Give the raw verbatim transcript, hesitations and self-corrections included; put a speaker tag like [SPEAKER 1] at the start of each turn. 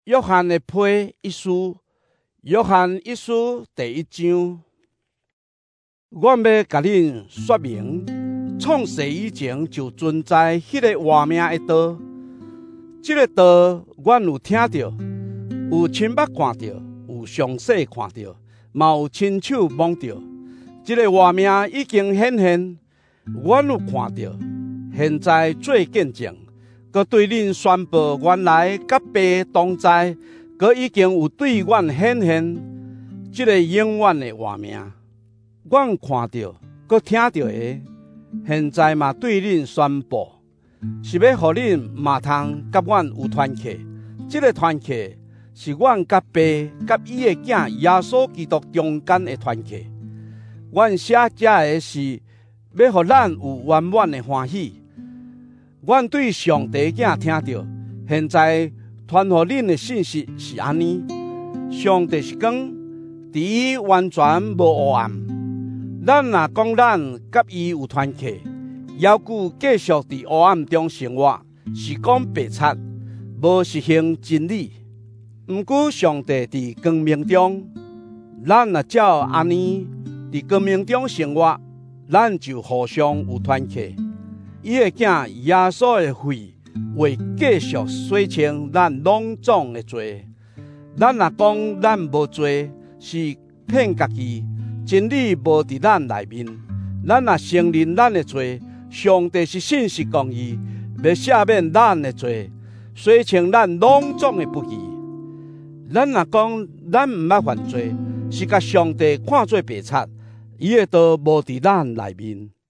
[SPEAKER 1] 约翰的批一书，约翰一书第一章。我要甲恁说明，创世以前就存在迄个活命的道。这个道，阮有听到，有亲目看到，有详细看到，嘛有亲手摸到。这个活命已经显现，阮有看到，现在做见证。佮对恁宣布，原来甲爸同在，佮已经有对阮显现，这个永远的活命。阮看到，佮听到的，现在嘛对恁宣布，是要互恁嘛通甲阮有团契。这个团契是阮甲爸甲伊的囝耶稣基督中间的团契。阮写这个是要互咱有圆满的欢喜。阮对上帝囝听到，现在传互恁的信息是安尼：上帝是光，伫伊完全无黑暗。咱若讲咱甲伊有团契，犹旧继续伫黑暗中生活，是讲白贼，无实行真理。毋过上帝伫光明中，咱若照安尼伫光明中生活，咱就互相有团契。伊的囝耶稣的血会继续洗清咱拢总的罪。咱若讲咱无罪，是骗家己，真理无伫咱内面。咱若承认咱的罪，上帝是信实公义，要赦免咱的罪，洗清咱拢总的不义。咱若讲咱毋捌犯罪，是甲上帝看做白贼，伊的道无伫咱内面。